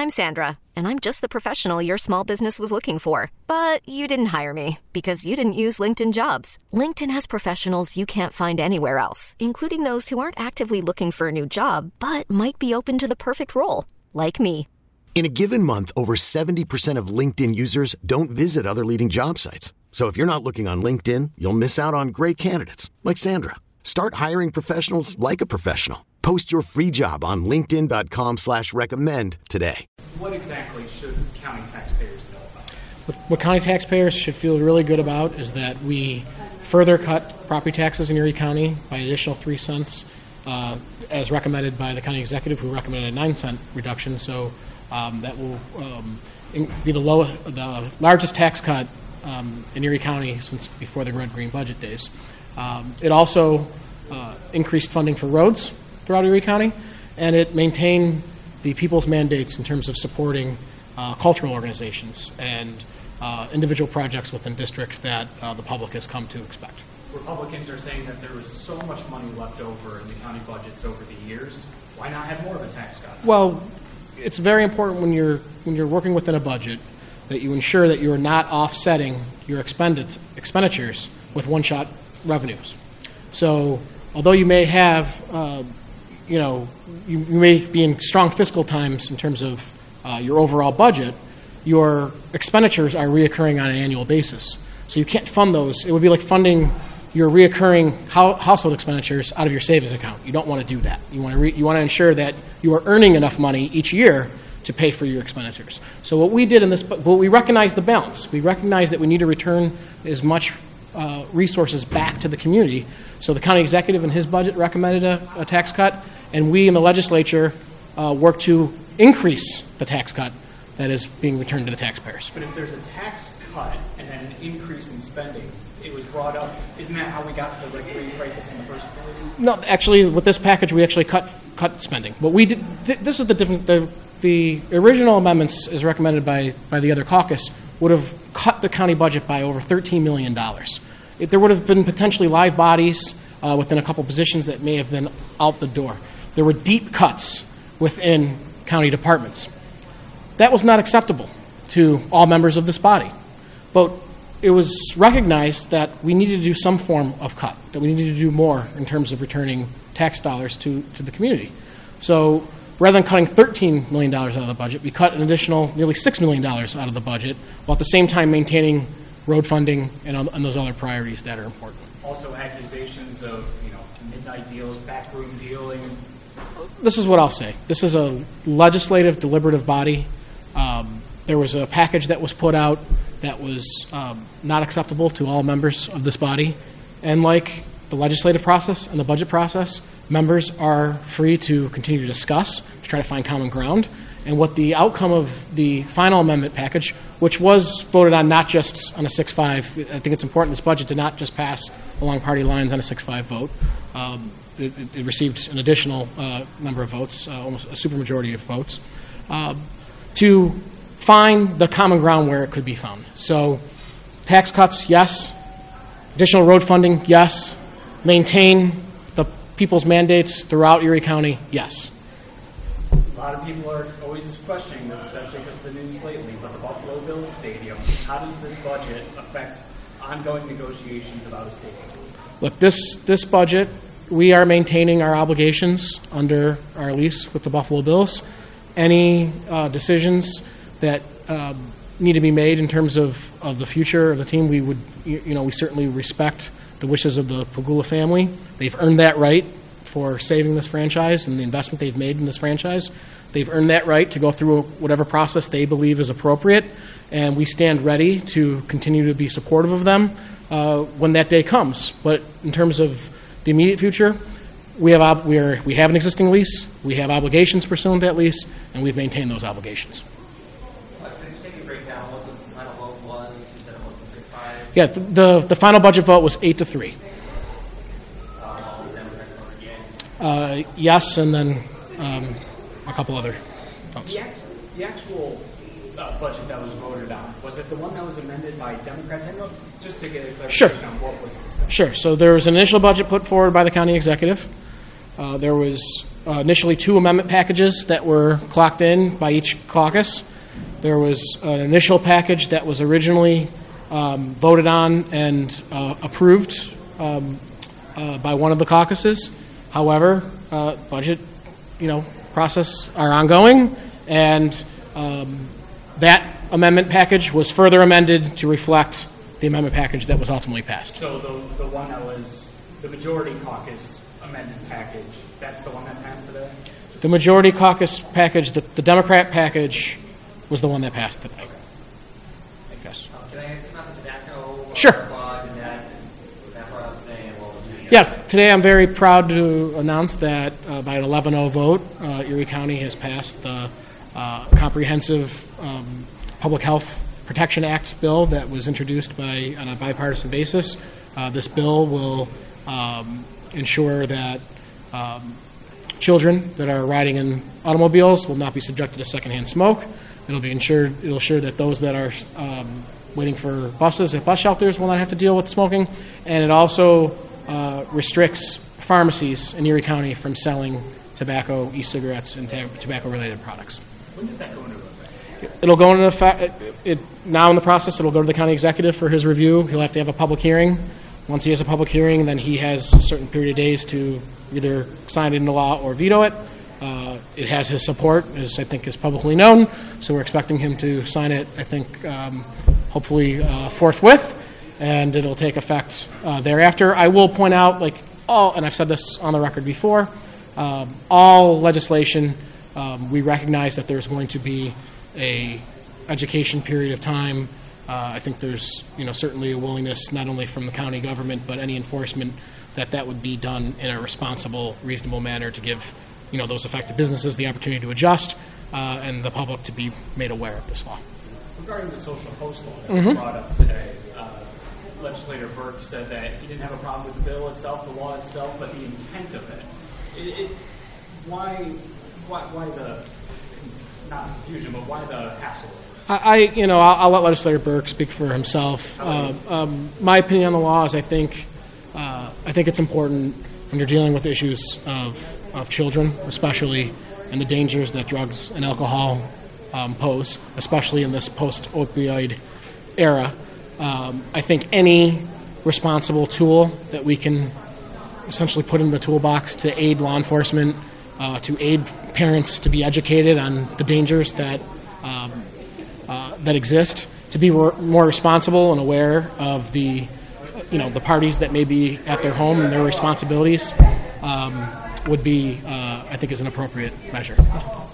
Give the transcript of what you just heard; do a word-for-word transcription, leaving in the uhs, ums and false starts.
I'm Sandra, and I'm just the professional your small business was looking for. But you didn't hire me because you didn't use LinkedIn Jobs. LinkedIn has professionals you can't find anywhere else, including those who aren't actively looking for a new job, but might be open to the perfect role, like me. In a given month, over seventy percent of LinkedIn users don't visit other leading job sites. So if you're not looking on LinkedIn, you'll miss out on great candidates like Sandra. Start hiring professionals like a professional. Post your free job on linkedin.com slash recommend today. What exactly should county taxpayers know about? What, what county taxpayers should feel really good about is that we further cut property taxes in Erie County by an additional three cents, uh, as recommended by the county executive, who recommended a nine cent reduction. So um, that will um, in, be the low, the largest tax cut um, in Erie County since before the Red Green budget days. Um, it also uh, increased funding for roads throughout Erie County, and it maintained the people's mandates in terms of supporting uh, cultural organizations and uh, individual projects within districts that uh, the public has come to expect. Republicans are saying that there was so much money left over in the county budgets over the years. Why not have more of a tax cut? Well, it's very important when you're when you're working within a budget that you ensure that you are not offsetting your expended expenditures with one-shot revenues. So, although you may have uh, you know, you, you may be in strong fiscal times in terms of uh, your overall budget, your expenditures are reoccurring on an annual basis. So you can't fund those. It would be like funding your reoccurring ho- household expenditures out of your savings account. You don't want to do that. You want to re- you want to ensure that you are earning enough money each year to pay for your expenditures. So what we did in this, well, we recognize the balance. We recognize that we need to return as much uh, resources back to the community. So the county executive in his budget recommended a, a tax cut, and we in the legislature uh, work to increase the tax cut that is being returned to the taxpayers. But if there's a tax cut and then an increase in spending, it was brought up, isn't that how we got to the Red Green crisis in the first place? No, actually, with this package, we actually cut cut spending. But we did. Th- this is the different. The, the original amendments, as recommended by by the other caucus, would have cut the county budget by over thirteen million dollars. There would have been potentially live bodies uh, within a couple positions that may have been out the door. There were deep cuts within county departments. That was not acceptable to all members of this body. But it was recognized that we needed to do some form of cut, that we needed to do more in terms of returning tax dollars to, to the community. So rather than cutting thirteen million dollars out of the budget, we cut an additional nearly six million dollars out of the budget, while at the same time maintaining road funding and, and those other priorities that are important. Also accusations of, you know, midnight deals, backroom dealing. This is what I'll say. This is a legislative, deliberative body. Um, there was a package that was put out that was um, not acceptable to all members of this body. And like the legislative process and the budget process, members are free to continue to discuss, to try to find common ground. And what the outcome of the final amendment package, which was voted on not just on a six five, I think it's important this budget to not just pass along party lines on a six five vote. Um, it, it received an additional uh, number of votes, uh, almost a supermajority of votes, uh, to find the common ground where it could be found. So tax cuts, yes. Additional road funding, yes. Maintain the people's mandates throughout Erie County, yes. A lot of people are always questioning this, especially because of the news lately, but the Buffalo Bills Stadium, how does this budget affect ongoing negotiations about a stadium? Look, this, this budget, we are maintaining our obligations under our lease with the Buffalo Bills. Any uh, decisions that uh, need to be made in terms of, of the future of the team, we would, you, you know, we certainly respect the wishes of the Pegula family. They've earned that right for saving this franchise and the investment they've made in this franchise. They've earned that right to go through whatever process they believe is appropriate, and we stand ready to continue to be supportive of them uh, when that day comes. But in terms of the immediate future, we have ob- we, are, we have an existing lease, we have obligations pursuant to that lease, and we've maintained those obligations. Could you take a breakdown what the final vote was? You said it was six five? Yeah, the, the, the final budget vote was eight to three. Uh, yes, and then um, a couple other votes. The, act, the actual uh, budget that was voted on, was it the one that was amended by Democrats? I know, just to get a clarification Sure. on what was discussed. Sure. So there was an initial budget put forward by the county executive. Uh, there was uh, initially two amendment packages that were clocked in by each caucus. There was an initial package that was originally um, voted on and uh, approved um, uh, by one of the caucuses. However, uh, budget, you know, process are ongoing, and um, that amendment package was further amended to reflect the amendment package that was ultimately passed. So the the one that was the majority caucus amendment package, that's the one that passed today? Just The majority caucus package, the, the Democrat package, was the one that passed today. I guess. Uh, Can I ask you about the tobacco? Sure. Law and that, was that brought up today? And what was the, uh, Yeah, t- today I'm very proud to announce that uh, by an eleven oh vote, uh, Erie County has passed the uh, comprehensive um, Public Health Protection Act bill that was introduced by on a bipartisan basis. Uh, this bill will um, ensure that um, children that are riding in automobiles will not be subjected to secondhand smoke. It'll be ensured. It'll ensure that those that are um, waiting for buses at bus shelters will not have to deal with smoking, and it also uh, restricts pharmacies in Erie County from selling tobacco, e-cigarettes, and ta- tobacco-related products. When does that go into effect? It'll go into effect it, it, now in the process. It'll go to the county executive for his review. He'll have to have a public hearing. Once he has a public hearing, then he has a certain period of days to either sign it into law or veto it. Uh, it has his support, as I think is publicly known, so we're expecting him to sign it, I think, um, hopefully uh, forthwith, and it'll take effect uh, thereafter. I will point out, like all, and I've said this on the record before, um, all legislation, um, we recognize that there's going to be a education period of time. Uh, I think there's, you know, certainly a willingness not only from the county government but any enforcement that that would be done in a responsible, reasonable manner to give, you know, those affected businesses the opportunity to adjust uh, and the public to be made aware of this law. Regarding the social host law that was brought up today, uh, legislator Burke said that he didn't have a problem with the bill itself, the law itself, but the intent of it. it, it why, why, why the, not confusion, but why the hassle? I, I you know, I'll, I'll let Legislator Burke speak for himself. Uh, um, my opinion on the law is I think, uh, I think it's important when you're dealing with issues of, of children, especially, and the dangers that drugs and alcohol um, pose, especially in this post-opioid era. Um, I think any responsible tool that we can essentially put in the toolbox to aid law enforcement, uh, to aid parents to be educated on the dangers that um, uh, that exist, to be more, more responsible and aware of the, you know, the parties that may be at their home and their responsibilities, um, would be, uh, I think, is an appropriate measure.